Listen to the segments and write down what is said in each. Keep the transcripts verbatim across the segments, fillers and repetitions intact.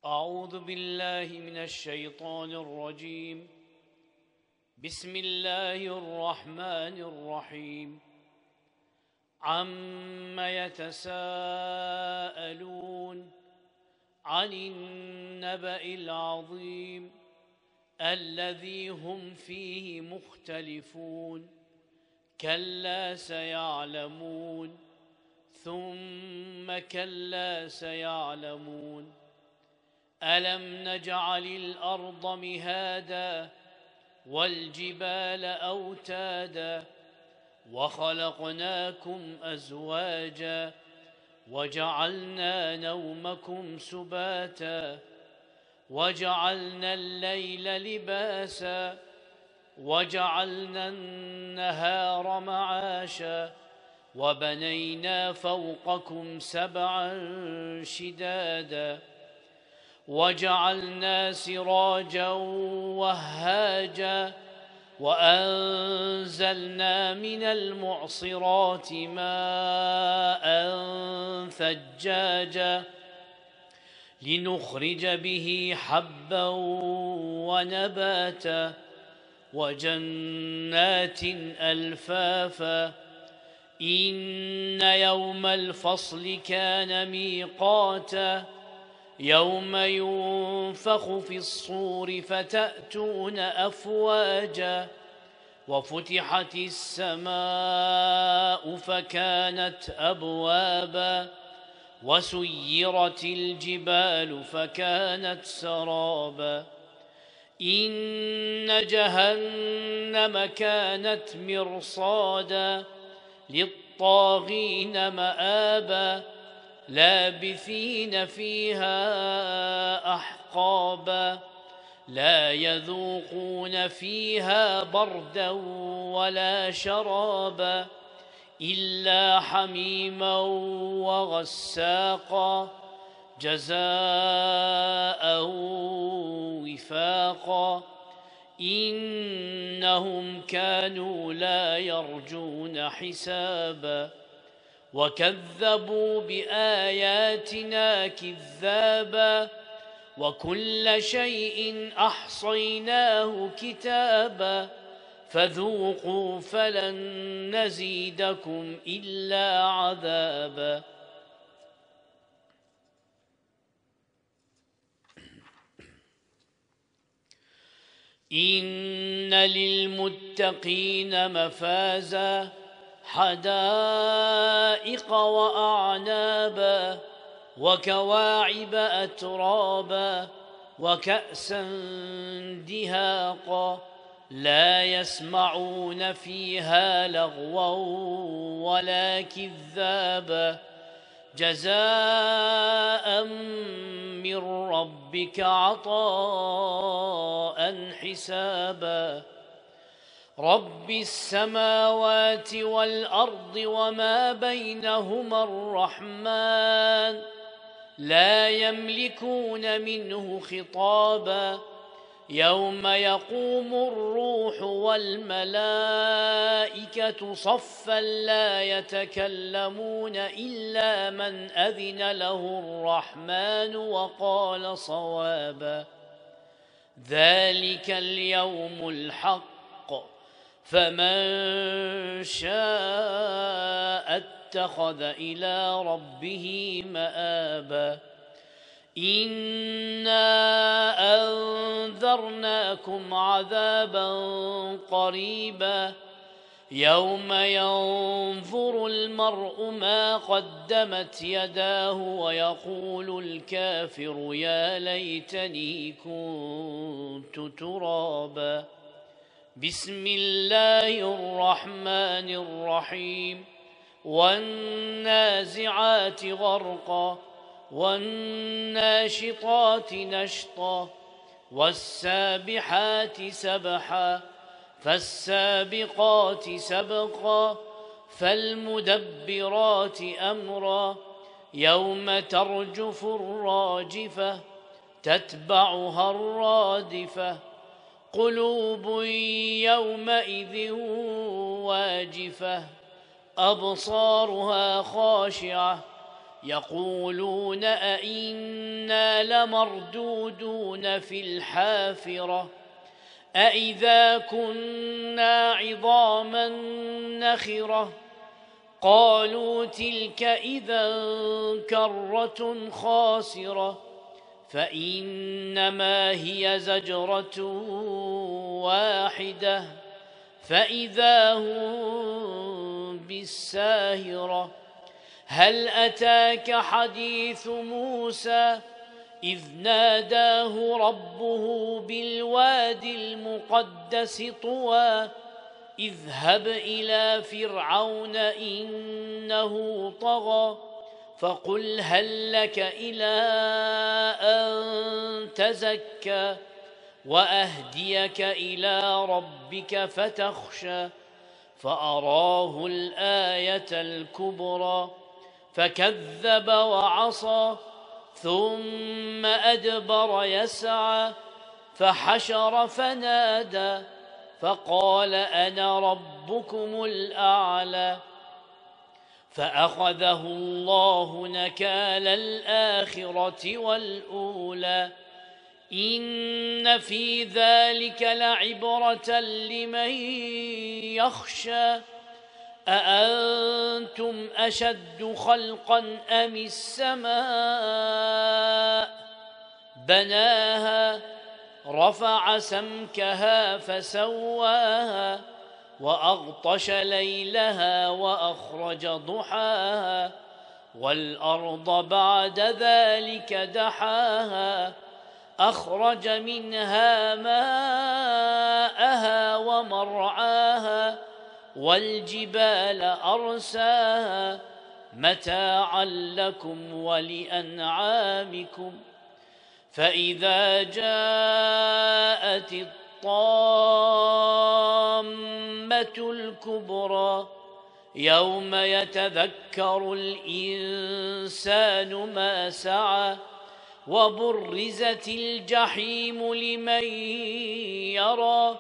أعوذ بالله من الشيطان الرجيم. بسم الله الرحمن الرحيم. عم يتساءلون عن النبأ العظيم الذي هم فيه مختلفون كلا سيعلمون ثم كلا سيعلمون ألم نجعل الأرض مهادا والجبال أوتادا وخلقناكم أزواجا وجعلنا نومكم سباتا وجعلنا الليل لباسا وجعلنا النهار معاشا وبنينا فوقكم سبعا شدادا وجعلنا سراجا وهاجا وأنزلنا من المعصرات ماء ثجاجا لنخرج به حبا ونباتا وجنات ألفافا إن يوم الفصل كان ميقاتا يوم ينفخ في الصور فتأتون أفواجا وفتحت السماء فكانت أبوابا وسيرت الجبال فكانت سرابا إن جهنم كانت مرصادا للطاغين مآبا لابثين فيها أحقابا لا يذوقون فيها بردا ولا شرابا إلا حميما وغساقا جزاء وفاقا إنهم كانوا لا يرجون حسابا وكذبوا بآياتنا كذابا وكل شيء أحصيناه كتابا فذوقوا فلن نزيدكم إلا عذابا. إن للمتقين مفازا حدائق وأعنابا وكواعب أترابا وكأسا دهاقا لا يسمعون فيها لغوا ولا كذابا جزاء من ربك عطاء حسابا رب السماوات والأرض وما بينهما الرحمن لا يملكون منه خطابا يوم يقوم الروح والملائكة صفا لا يتكلمون إلا من أذن له الرحمن وقال صوابا ذلك اليوم الحق فمن شاء اتخذ إلى ربه مآبا إنا أنذرناكم عذابا قريبا يوم ينظر المرء ما قدمت يداه ويقول الكافر يا ليتني كنت ترابا بسم الله الرحمن الرحيم والنازعات غرقا والناشطات نشطا والسابحات سبحا فالسابقات سبقا فالمدبرات أمرا يوم ترجف الراجفة تتبعها الرادفة قلوب يومئذ واجفة أبصارها خاشعة يقولون أئنا لمردودون في الحافرة أئذا كنا عظاما نخرة قالوا تلك إذا كرة خاسرة فإنما هي زجرة واحدة فإذا هم بالساهرة هل أتاك حديث موسى إذ ناداه ربه بالواد المقدس طوى اذهب إلى فرعون إنه طغى فقل هل لك إلى أن تزكى وأهديك إلى ربك فتخشى فأراه الآية الكبرى فكذب وعصى ثم أدبر يسعى فحشر فنادى فقال أنا ربكم الأعلى فأخذه الله نكال الآخرة والأولى إن في ذلك لعبرة لمن يخشى أأنتم أشد خلقا أم السماء بناها رفع سمكها فسواها وأغطش ليلها وأخرج ضحاها والأرض بعد ذلك دحاها أخرج منها ماءها ومرعاها والجبال أرساها متاعا لكم ولأنعامكم فإذا جاءت الطامة الكبرى يوم يتذكر الإنسان ما سعى وبرزت الجحيم لمن يرى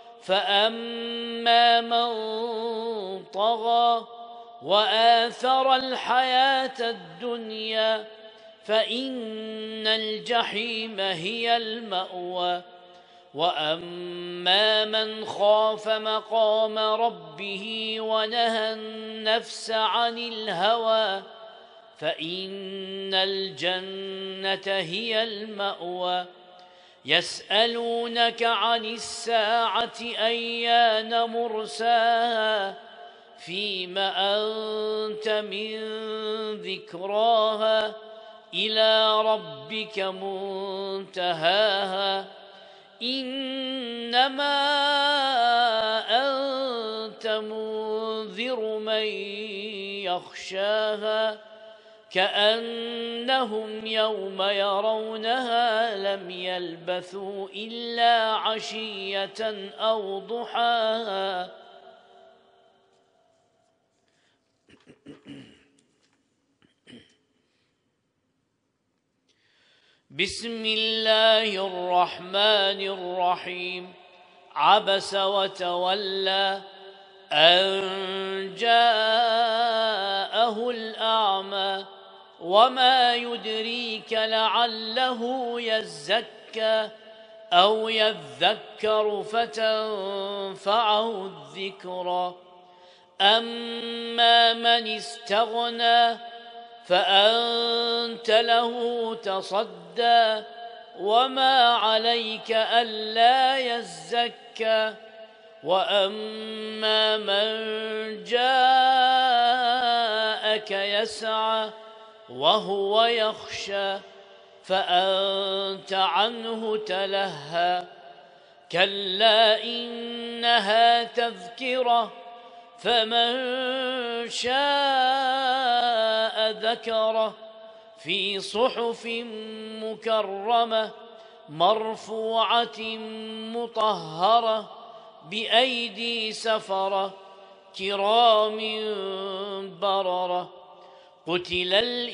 فأما من طغى وآثر الحياة الدنيا فإن الجحيم هي المأوى وأما من خاف مقام ربه ونهى النفس عن الهوى فإن الجنة هي المأوى يسألونك عن الساعة أيان مرساها فيم أنت من ذكراها إلى ربك منتهاها إنما أنت منذر من يخشاها كأنهم يوم يرونها لم يلبثوا إلا عشية أو ضحاها بسم الله الرحمن الرحيم عبس وتولى أن جاءه الأعمى وما يدريك لعله يزكى أو يذكر فتنفعه الذكرى أما من استغنى فأنت له تصدى وما عليك ألا يزكى وأما من جاءك يسعى وهو يخشى فأنت عنه تلهى كلا إنها تذكرة فمن شاء ذكره في صحف مكرمة مرفوعة مطهرة بأيدي سفرة كرام بررة قتل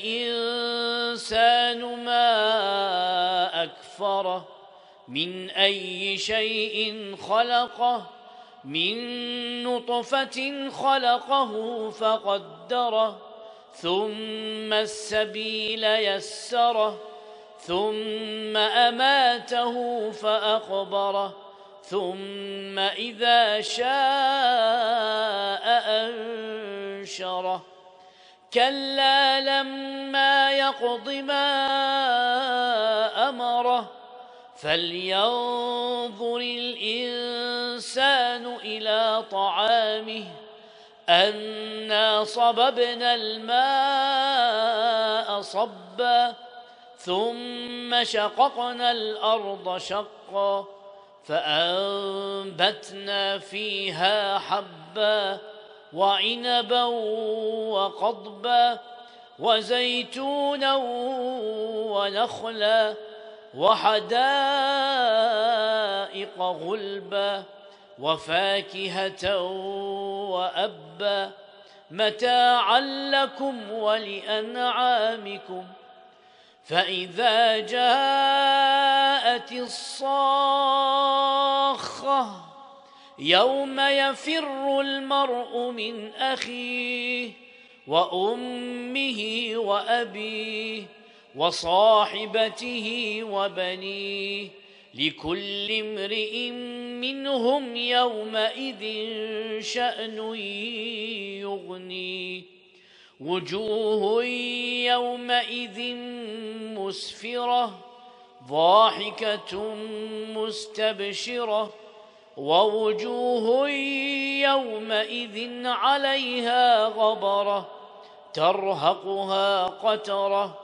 الإنسان ما أكفره من أي شيء خلقه من نطفة خلقه فقدره ثم السبيل يسره ثم أماته فأقبره ثم إذا شاء أنشره كلا لما يقض ما أمره فلينظر الإنسان إلى طعامه أنا صببنا الماء صبا ثم شققنا الأرض شقا فأنبتنا فيها حبا وعنبا وقضبا وزيتونا ونخلا وحدائق غلبا وفاكهة وأبا متاعا لكم ولأنعامكم فإذا جاءت الصاخة يوم يفر المرء من أخيه وأمه وأبيه وصاحبته وبنيه لكل امرئ منهم يومئذ شأن يغنيه وجوه يومئذ مسفرة ضاحكة مستبشرة ووجوه يومئذ عليها غبرة ترهقها قترة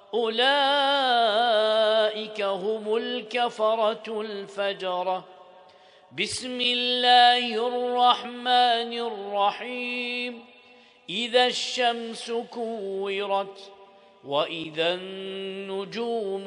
أولئك هم الكفرة الفجرة بسم الله الرحمن الرحيم إذا الشمس كورت وإذا النجوم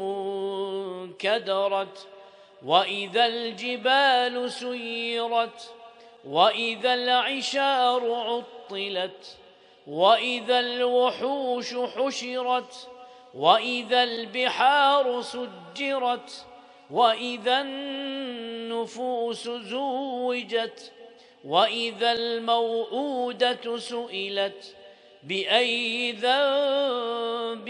كدرت وإذا الجبال سيرت وإذا العشار عطلت وإذا الوحوش حشرت وإذا البحار سجرت وإذا النفوس زوجت وإذا الموءودة سئلت بأي ذنب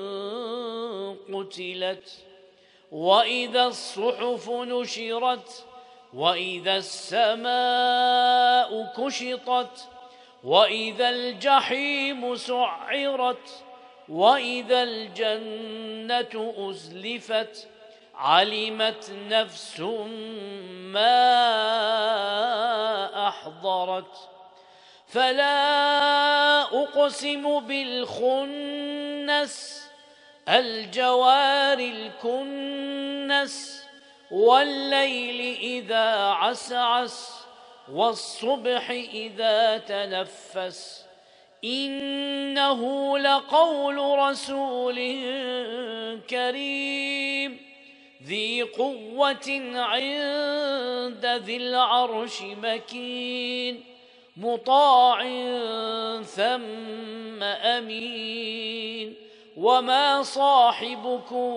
قتلت وإذا الصحف نشرت وإذا السماء كشطت وإذا الجحيم سعرت وإذا الجنة أزلفت علمت نفس ما أحضرت فلا أقسم بالخنس الجوار الكنس والليل إذا عسعس والصبح إذا تنفس إنه لقول رسول كريم ذي قوة عند ذي العرش مكين مطاع ثم أمين وما صاحبكم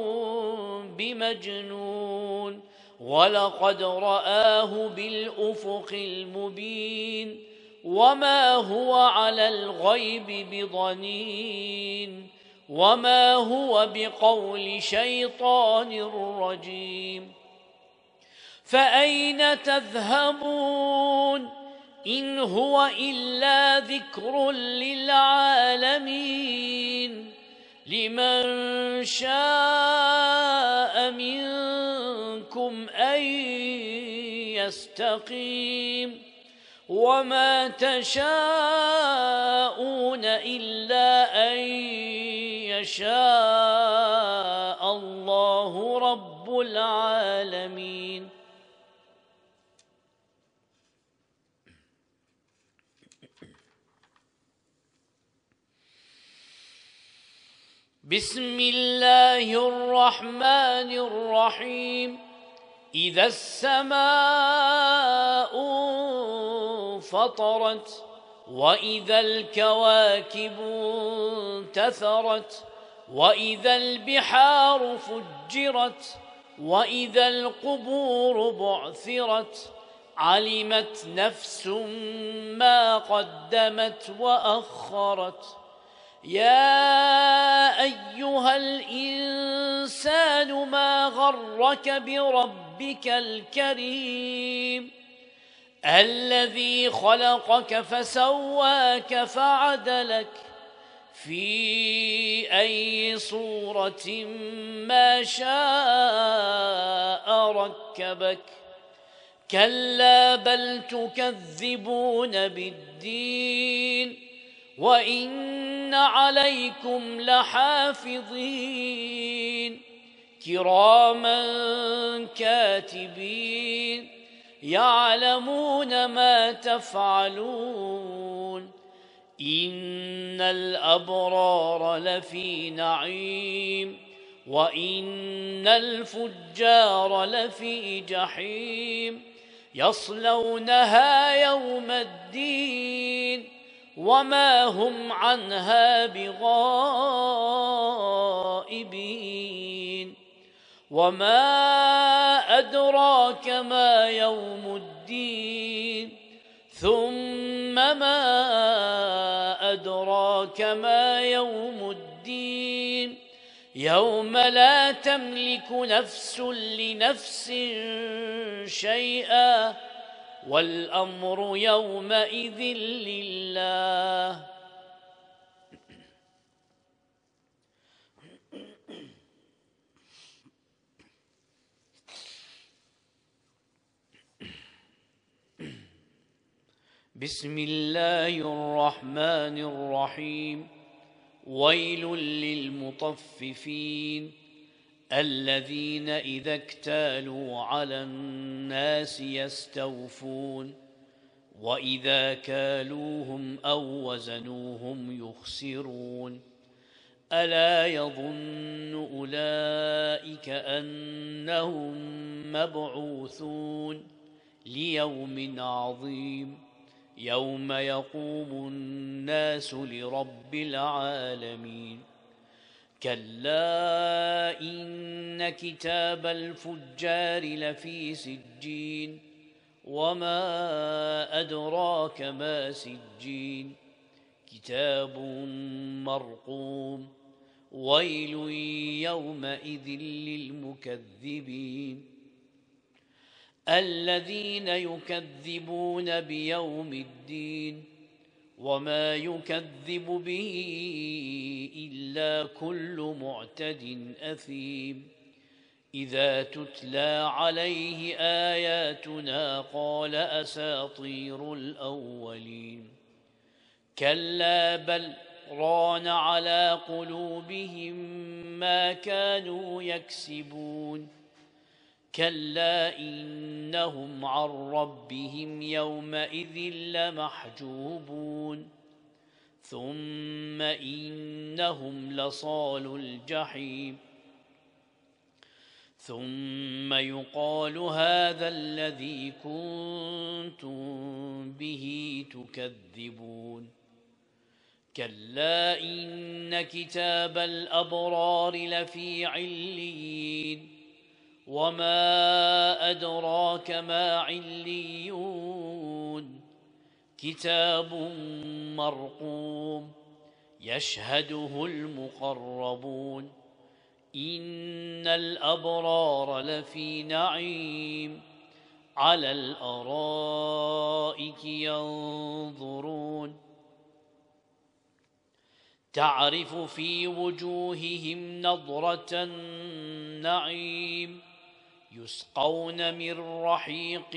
بمجنون ولقد رآه بالأفق المبين وما هو على الغيب بضنين وما هو بقول شيطان رجيم فأين تذهبون إن هو إلا ذكر للعالمين لمن شاء منكم أن يستقيم وما تشاءون إلا أن يشاء الله رب العالمين بسم الله الرحمن الرحيم إذا السماء فطرت وإذا الكواكب انتثرت وإذا البحار فجرت وإذا القبور بعثرت علمت نفس ما قدمت وأخرت يا أيها الإنسان ما غرك بربك الكريم الذي خلقك فسواك فعدلك في أي صورة ما شاء ركبك كلا بل تكذبون بالدين وإن عليكم لحافظين كراما كاتبين يعلمون ما تفعلون إن الأبرار لفي نعيم وإن الفجار لفي جحيم يصلونها يوم الدين وما هم عنها بغائبين وما أدراك ما يوم الدين ثم ما أدراك ما يوم الدين يوم لا تملك نفس لنفس شيئا والأمر يومئذ لله. بسم الله الرحمن الرحيم ويل للمطففين الذين إذا اكتالوا على الناس يستوفون وإذا كالوهم أو وزنوهم يخسرون ألا يظن أولئك أنهم مبعوثون ليوم عظيم يوم يقوم الناس لرب العالمين كلا إن كتاب الفجار لفي سجين وما أدراك ما سجين كتاب مرقوم ويل يومئذ للمكذبين الذين يكذبون بيوم الدين وما يكذب به إلا كل معتد أثيم إذا تتلى عليه آياتنا قال أساطير الأولين كلا بل ران على قلوبهم ما كانوا يكسبون كلا إنهم عن ربهم يومئذ لمحجوبون ثم إنهم لصالو الجحيم ثم يقال هذا الذي كنتم به تكذبون كلا إن كتاب الأبرار لفي عليين وما أدراك ما عليون كتاب مرقوم يشهده المقربون إن الأبرار لفي نعيم على الأرائك ينظرون تعرف في وجوههم نضرة النعيم يسقون من رحيق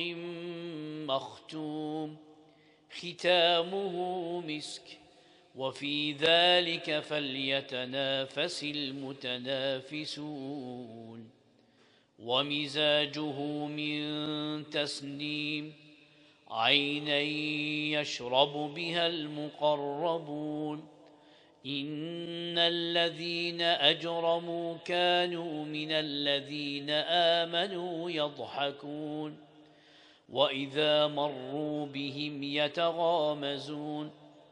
مختوم ختامه مسك وفي ذلك فليتنافس المتنافسون ومزاجه من تسنيم عينا يشرب بها المقربون إن الذين أجرموا كانوا من الذين آمنوا يضحكون وإذا مروا بهم يتغامزون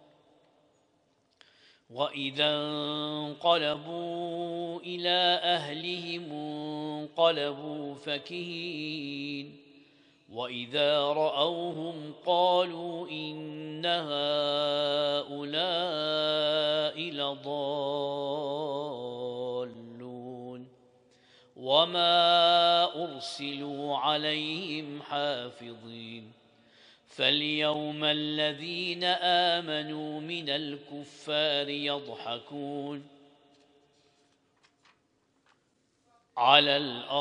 وإذا انقلبوا إلى أهلهم انقلبوا فكهين وإذا رأوهم قالوا إن هؤلاء لضالون وما أرسلوا عليهم حافظين فاليوم الذين آمنوا من الكفار يضحكون على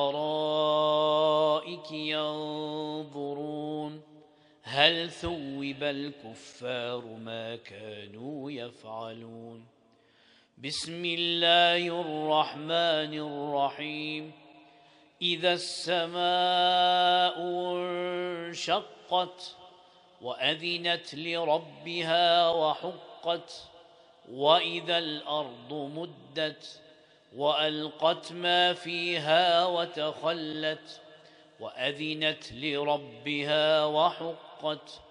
الأرائك ينظرون هل ثوب الكفار ما كانوا يفعلون بسم الله الرحمن الرحيم إذا السماء انشقت وأذنت لربها وحقت وإذا الأرض مدت وألقت ما فيها وتخلت وأذنت لربها وحقت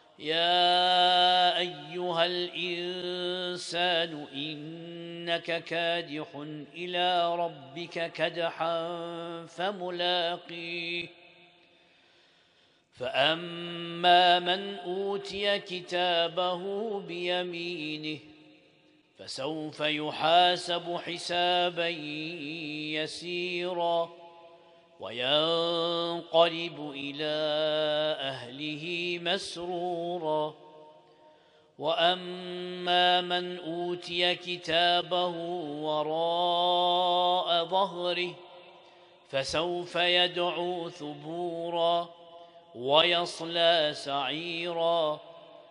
يا أيها الإنسان إنك كادح إلى ربك كدحا فملاقيه فأما من أوتي كتابه بيمينه فسوف يحاسب حسابا يسيرا وينقلب إلى أهله مسرورا وأما من أوتي كتابه وراء ظهره فسوف يدعو ثبورا ويصلى سعيرا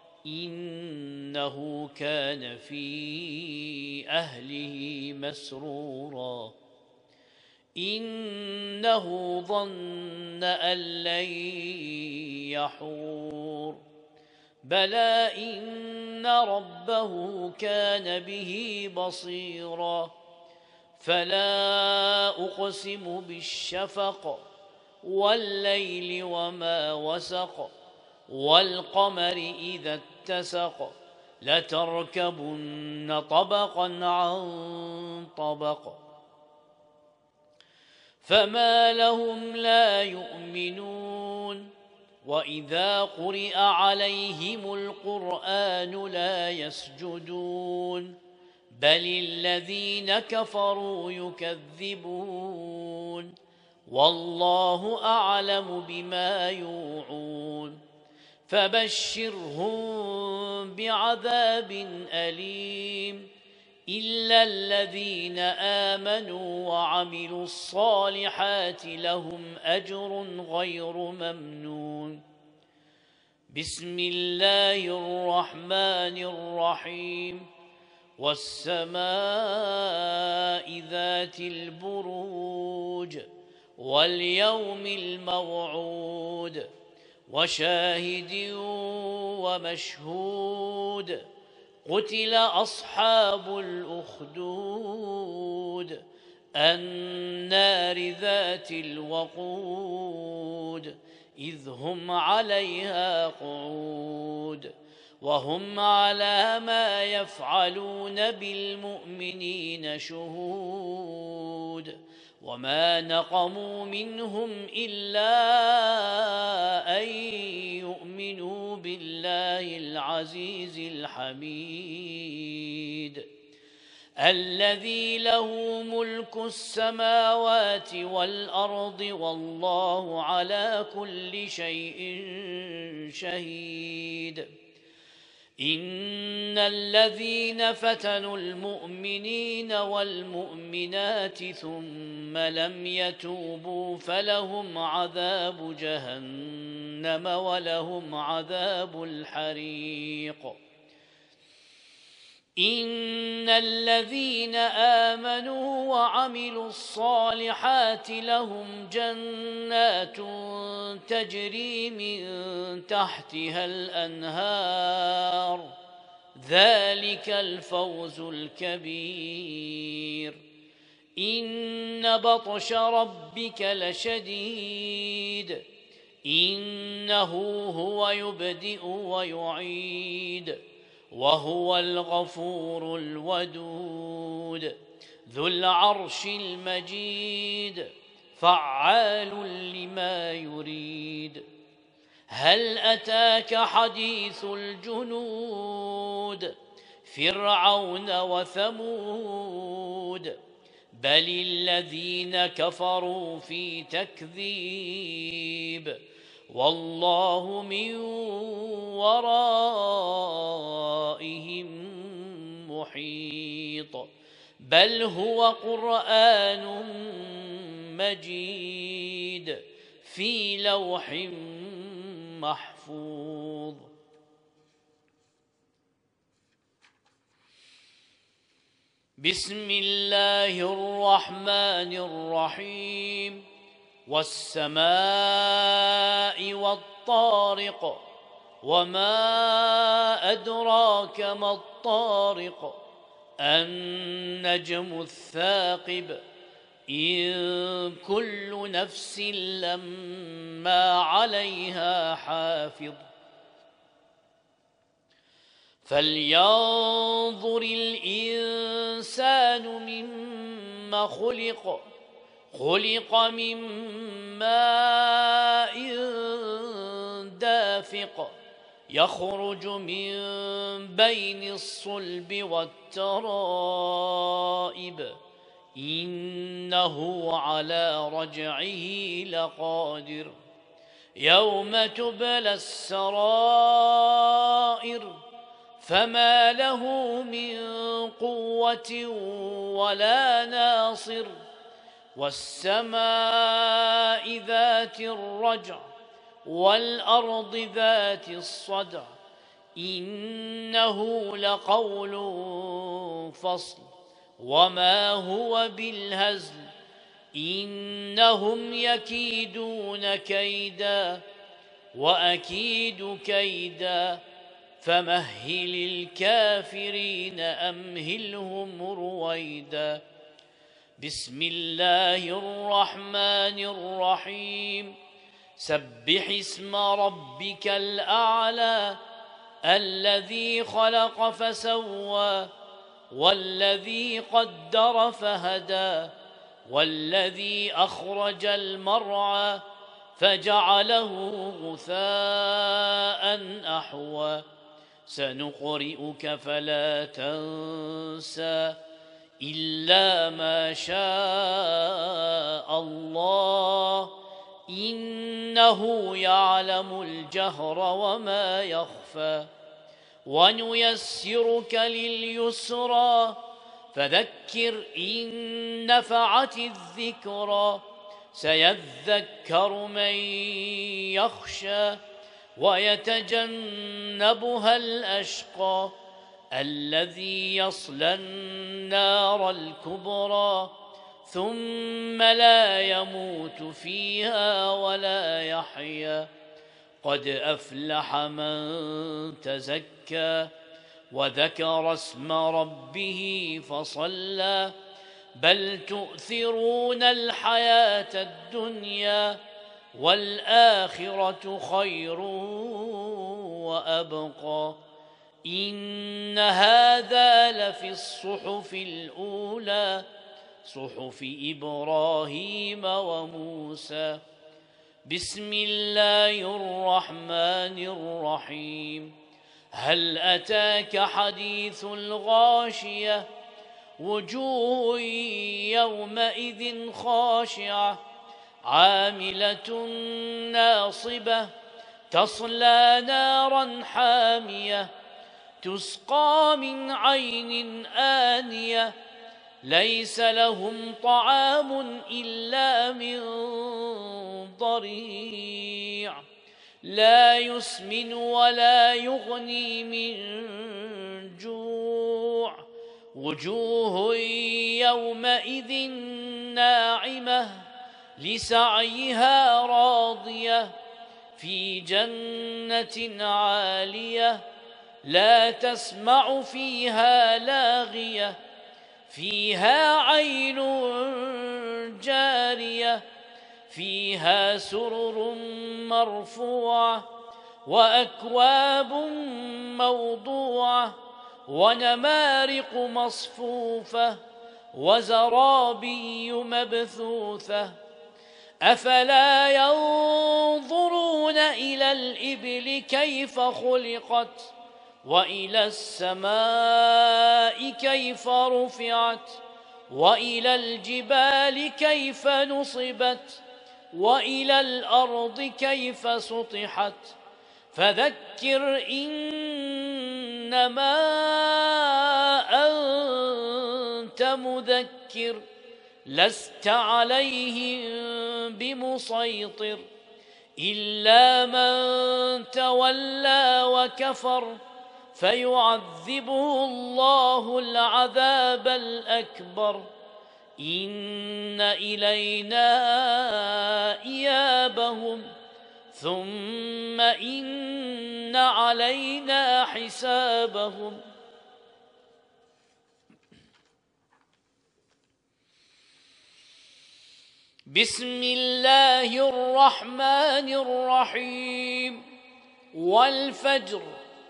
إنه كان في أهله مسرورا إنه ظن أن لن يحور بلى إن ربه كان به بصيرا فلا أقسم بالشفق والليل وما وسق والقمر إذا اتسق لتركبن طبقا عن طبق فما لهم لا يؤمنون وإذا قرئ عليهم القرآن لا يسجدون بل الذين كفروا يكذبون والله أعلم بما يوعون فبشرهم بعذاب أليم إلا الذين آمنوا وعملوا الصالحات لهم أجر غير ممنون بسم الله الرحمن الرحيم والسماء ذات البروج واليوم الموعود وشاهد ومشهود قتل أصحاب الأخدود النار ذات الوقود إذ هم عليها قعود وهم على ما يفعلون بالمؤمنين شهود وما نقموا منهم إلا أن يؤمنوا بالله العزيز الحميد الذي له ملك السماوات والأرض والله على كل شيء شهيد إن الذين فتنوا المؤمنين والمؤمنات ثم لم يتوبوا فلهم عذاب جهنم ولهم عذاب الحريق إن الذين آمنوا وعملوا الصالحات لهم جنات تجري من تحتها الأنهار ذلك الفوز الكبير إن بطش ربك لشديد إنه هو يبدئ ويعيد وهو الغفور الودود ذو العرش المجيد فعال لما يريد هل أتاك حديث الجنود فرعون وثمود بل الذين كفروا في تكذيب والله من ورائهم محيط بل هو قرآن مجيد في لوح محفوظ. بسم الله الرحمن الرحيم والسماء والطارق وما أدراك ما الطارق النجم الثاقب إن كل نفس لما عليها حافظ فلينظر الإنسان مما خلق خلق من ماء دافق يخرج من بين الصلب والترائب إنه على رجعه لقادر يوم تبلى السرائر فما له من قوة ولا ناصر والسماء ذات الرجع والأرض ذات الصدع إنه لقول فصل وما هو بالهزل إنهم يكيدون كيدا وأكيد كيدا فمهل الكافرين أمهلهم رويدا. بسم الله الرحمن الرحيم سبح اسم ربك الأعلى الذي خلق فسوى والذي قدر فهدى والذي أخرج المرعى فجعله غثاء أحوى سنقرئك فلا تنسى إلا ما شاء الله إنه يعلم الجهر وما يخفى ونيسرك لليسرى فذكر إن نفعت الذكرى سيذكر من يخشى ويتجنبها الأشقى الذي يصلى النار الكبرى ثم لا يموت فيها ولا يحيا قد أفلح من تزكى وذكر اسم ربه فصلى بل تؤثرون الحياة الدنيا والآخرة خير وأبقى إن هذا لفي الصحف الأولى صحف إبراهيم وموسى. بسم الله الرحمن الرحيم هل أتاك حديث الغاشية وجوه يومئذ خاشعة عاملة ناصبة تصلى نارا حامية تسقى من عين آنية ليس لهم طعام إلا من ضريع لا يسمن ولا يغني من جوع وجوه يومئذ ناعمة لسعيها راضية في جنة عالية لا تسمع فيها لاغية فيها عين جارية فيها سرر مرفوعة وأكواب موضوعة ونمارق مصفوفة وزرابي مبثوثة أفلا ينظرون إلى الإبل كيف خلقت وإلى السماء كيف رفعت وإلى الجبال كيف نصبت وإلى الأرض كيف سطحت فذكر إنما أنت مذكر لست عليهم بمسيطر إلا من تولى وكفر فيعذبه الله العذاب الأكبر إن إلينا إيابهم ثم إن علينا حسابهم بسم الله الرحمن الرحيم والفجر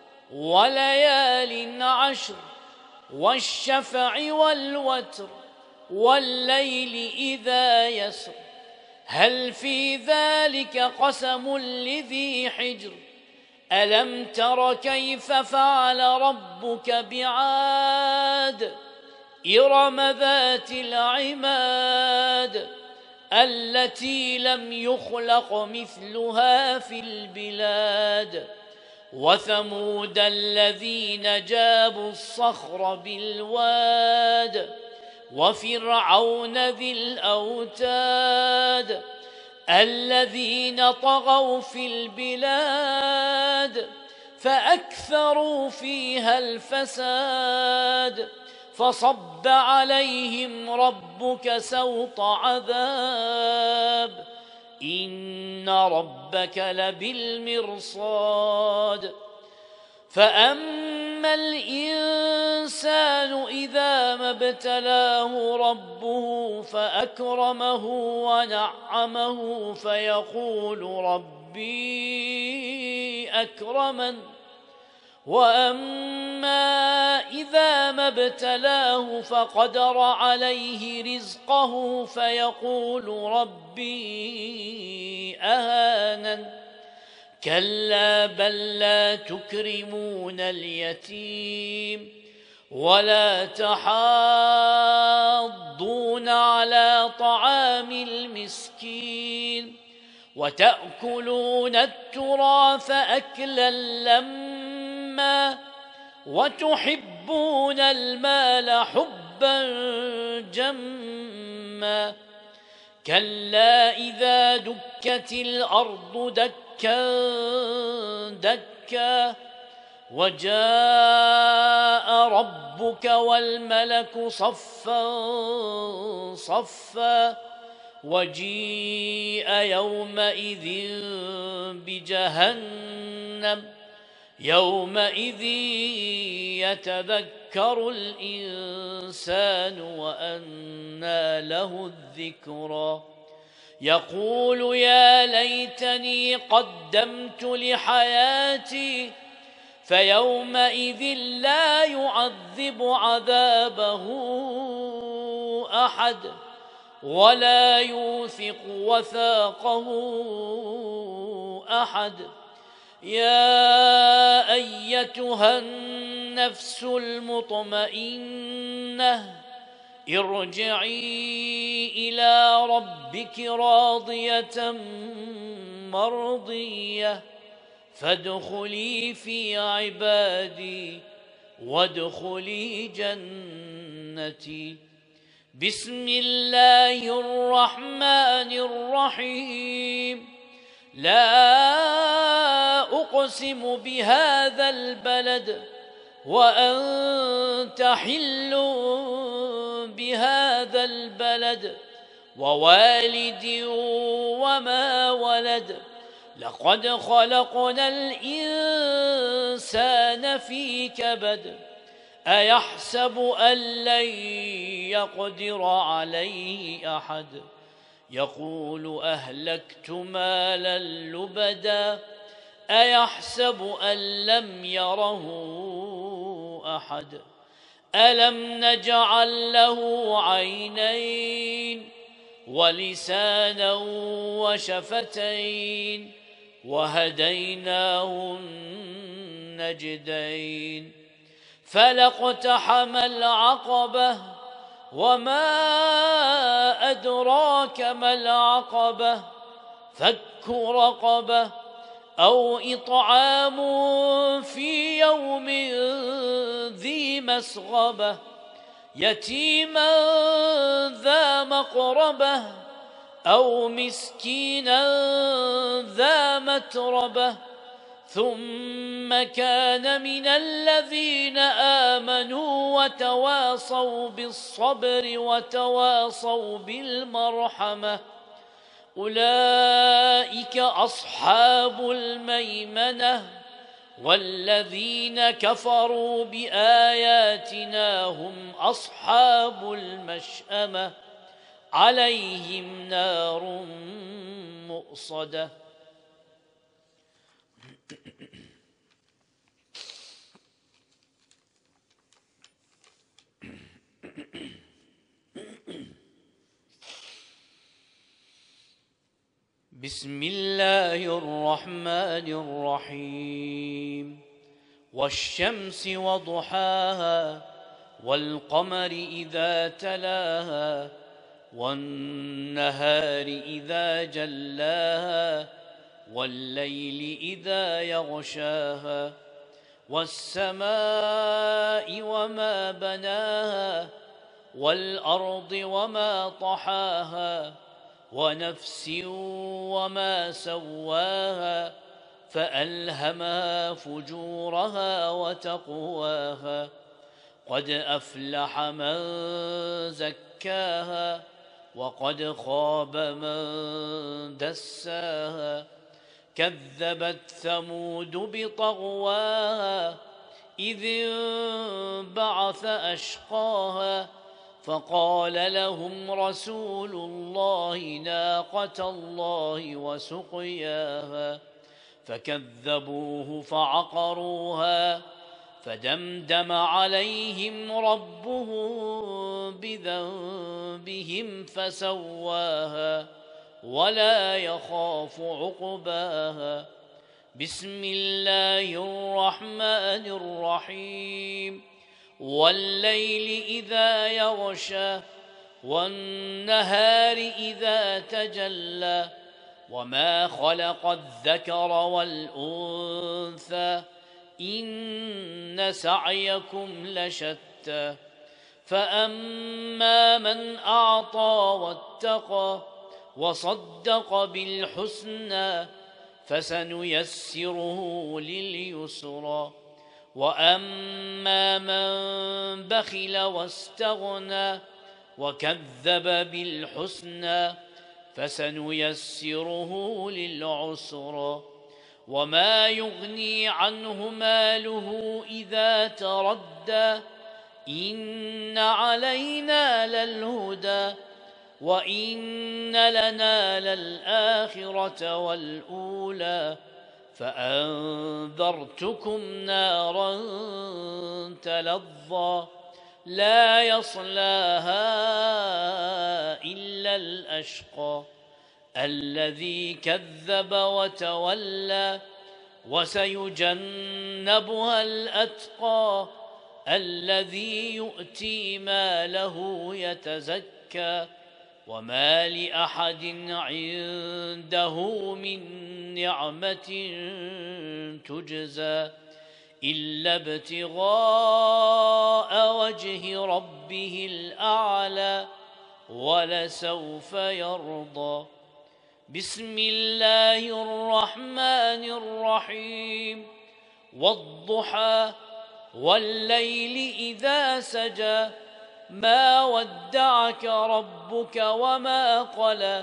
وليال عشر والشفع والوتر والليل إذا يسر هل في ذلك قسم لذي حجر ألم تر كيف فعل ربك بعاد إرم ذات العماد التي لم يخلق مثلها في البلاد وثمود الذين جابوا الصخر بالواد وفرعون ذي الأوتاد الذين طغوا في البلاد فأكثروا فيها الفساد فصب عليهم ربك سوط عذاب إن ربك لبالمرصاد فأما الإنسان إذا ما ابتلاه ربه فأكرمه ونعمه فيقول ربي أكرمن وأما إذا ما ابتلاه فقدر عليه رزقه فيقول ربي أهانن كلا بل لا تكرمون اليتيم ولا تحاضون على طعام المسكين وتأكلون التراث أكلا لما وتحبون المال حبا جما كلا إذا دكت الأرض دكا دكا وجاء ربك والملك صفا صفا وجيء يومئذ بجهنم يومئذ يتذكر الإنسان وأنى له الذكرى يقول يا ليتني قدمت لحياتي فيومئذ لا يعذب عذابه أحد ولا يوثق وثاقه أحد يا أيتها النفس المطمئنة ارجعي إلى ربك راضية مرضية فادخلي في عبادي وادخلي جنتي بسم الله الرحمن الرحيم لا أقسم بهذا البلد وأنت حل بهذا البلد ووالد وما ولد لقد خلقنا الإنسان في كبد أيحسب أن لن يقدر عليه أحد يقول أهلكت مالا لبدا أيحسب أن لم يره أحد ألم نجعل له عينين ولسانا وشفتين وهديناه النجدين فلاقتحم العقبة وما أدراك ما العقبة فك رقبة أو إطعام في يوم ذي مسغبة يتيما ذا مقربة أو مسكينا ذا متربة ثم كان من الذين آمنوا وتواصوا بالصبر وتواصوا بالمرحمة أولئك أصحاب الميمنة والذين كفروا بآياتنا هم أصحاب المشأمة عليهم نار مؤصدة. بسم الله الرحمن الرحيم والشمس وضحاها والقمر إذا تلاها والنهار إذا جلاها والليل إذا يغشاها والسماء وما بناها والأرض وما طحاها ونفس وما سواها فألهمها فجورها وتقواها قد أفلح من زكاها وقد خاب من دساها كذبت ثمود بطغواها إذ انبعث أشقاها فقال لهم رسول الله ناقة الله وسقياها فكذبوه فعقروها فدمدم عليهم ربهم بذنبهم فسواها ولا يخاف عقباها. بسم الله الرحمن الرحيم والليل إذا يغشى والنهار إذا تجلى وما خلق الذكر والأنثى إن سعيكم لشتى فأما من أعطى واتقى وصدق بالحسنى فسنيسره لليسرى وأما من بخل واستغنى وكذب بالحسنى فسنيسره للعسرى وما يغني عنه ماله إذا تردى إن علينا للهدى وإن لنا للآخرة والأولى فأنذرتكم نارا تلظى لا يصلاها إلا الأشقى الذي كذب وتولى وسيجنبها الأتقى الذي يؤتي ماله يتزكى وما لأحد عنده من نعمة تجزى إلا ابتغاء وجه ربه الأعلى ولسوف يرضى. بسم الله الرحمن الرحيم والضحى والليل إذا سجى ما ودعك ربك وما قلى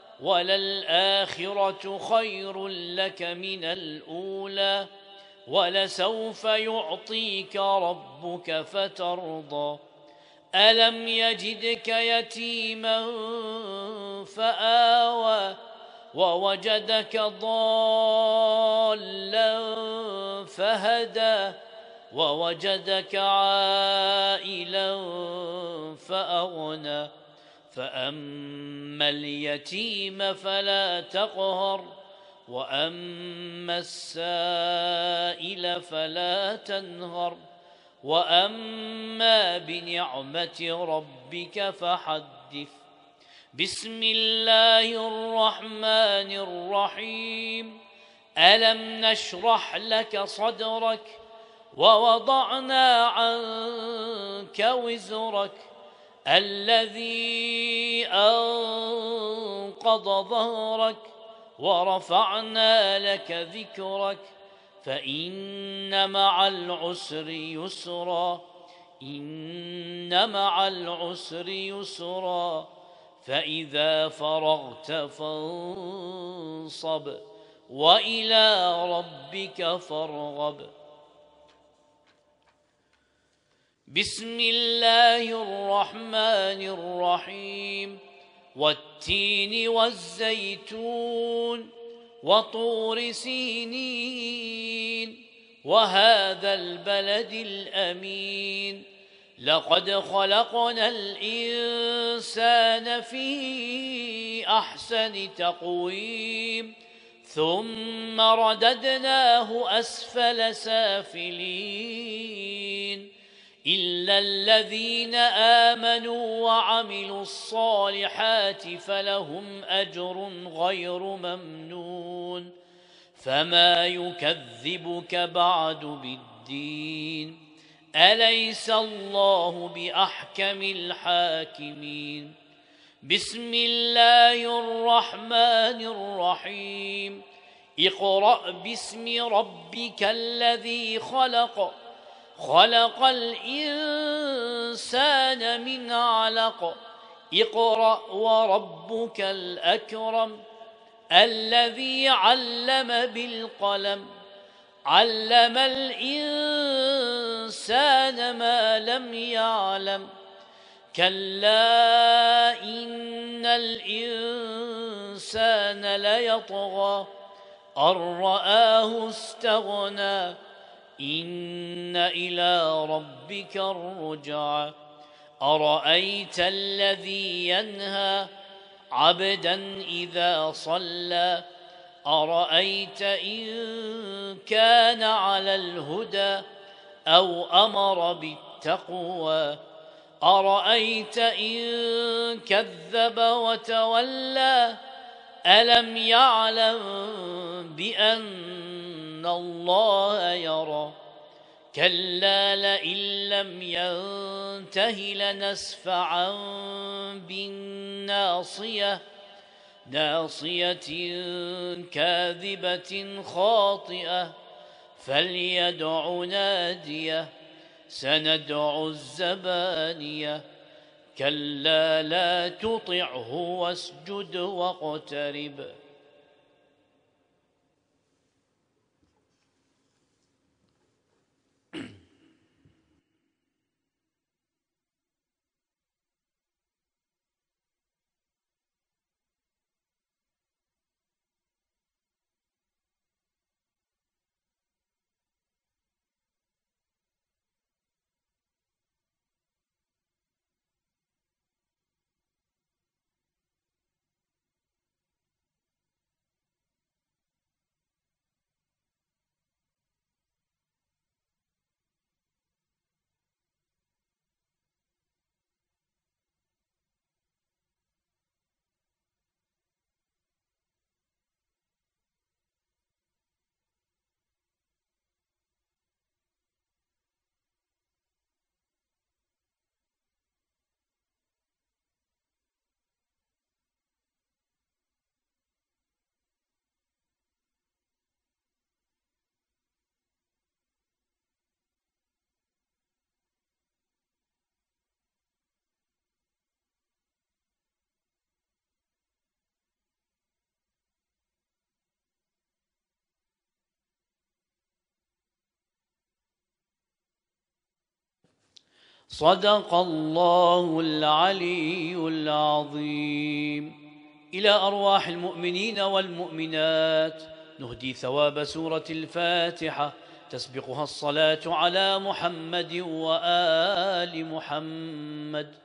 وللآخرة خير لك من الأولى ولسوف يعطيك ربك فترضى ألم يجدك يتيما فآوى ووجدك ضالا فهدى ووجدك عائلا فأغنى فأما اليتيم فلا تقهر وأما السائل فلا تنهر وأما بنعمة ربك فحدث. بسم الله الرحمن الرحيم. ألم نشرح لك صدرك ووضعنا عنك وزرك الذي أنقض ظهرك ورفعنا لك ذكرك فإن مع العسر يسرا إن مع العسر يسرا فإذا فرغت فانصب وإلى ربك فارغب. بسم الله الرحمن الرحيم. والتين والزيتون وطور سينين وهذا البلد الأمين لقد خلقنا الإنسان في أحسن تقويم ثم رددناه أسفل سافلين إلا الذين آمنوا وعملوا الصالحات فلهم أجر غير ممنون. فما يكذبك بعد بالدين أليس الله بأحكم الحاكمين. بسم الله الرحمن الرحيم. اقرأ باسم ربك الذي خلق خلق الإنسان من علق اقرأ وربك الأكرم الذي علم بالقلم علم الإنسان ما لم يعلم كلا إن الإنسان ليطغى أن رآه استغنى إن إلى ربك الرجعى أرأيت الذي ينهى عبدا إذا صلى أرأيت إن كان على الهدى أو أمر بالتقوى أرأيت إن كذب وتولى ألم يعلم بأن الله يرى كلا لئن لم ينته لنسفعا بالناصية ناصية كاذبة خاطئة فليدع ناديه سندع الزبانية كلا لا تطعه واسجد واقترب. صدق الله العلي العظيم. إلى أرواح المؤمنين والمؤمنات نهدي ثواب سورة الفاتحة تسبقها الصلاة على محمد وآل محمد.